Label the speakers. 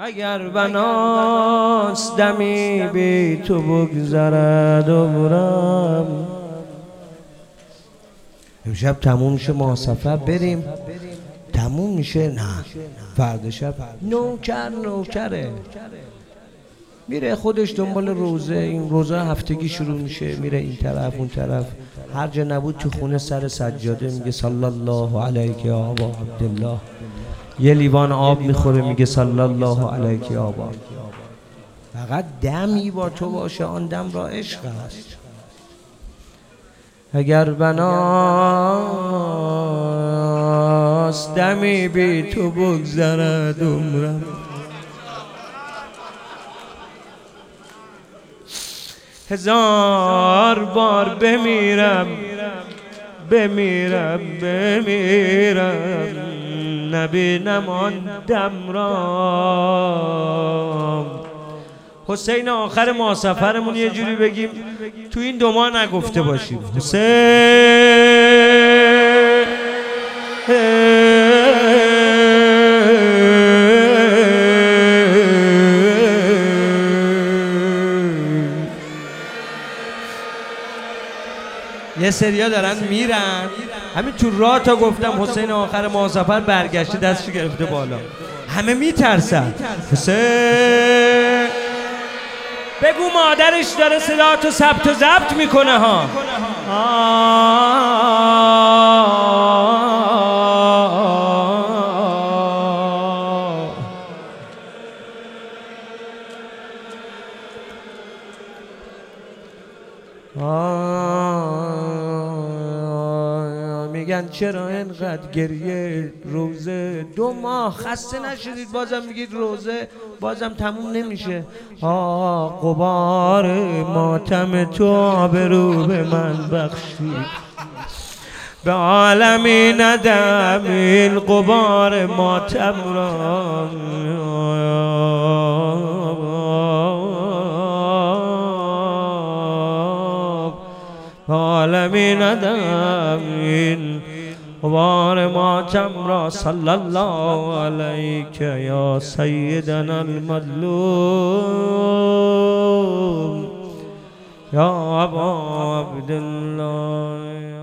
Speaker 1: اگر بناست دمی بی تو بگذرد عمرم. امشب تموم میشه ماه سفر بریم، تموم میشه نه فردا شب نوکره میره خودش دنبال روزه. این روزه هفتگی شروع میشه، میره این طرف اون طرف، هر جا نبود تو خونه سر سجاده میگه صلی الله علیک یا ابا عبدالله. یه لیوان آب میخوره میگه صلی الله علیک یا ابا. فقط دمی با تو باشه، آن دم را عشق است. اگر بناست دمی بی تو بگذرد عمرم. هزار بار بمیرم نبینم آن دم را. حسین آخر ما سفرمون یه جوری بگیم تو این دو ماه نگفته باشیم حسین یه سریا دارن میرن همین تو راه تا گفتم حسین آخر ما سفر برگشته دستشو گرفته بالا، همه میترسن حسین بگو مادرش داره صداتو ثبت و ضبط میکنه ها. میگن چرا اینقدر گریه روزه؟ 2 ماه خسته نشدید بازم میگید روزه؟ بازم تموم نمیشه. غبار ماتم تو آبرو به من بخشید، به عالمی ندم این غبار ماتم را. عالمی ندم این غبار ماتم را. صلی الله علیک یا سیدنا المظلوم یا ابا عبدالله.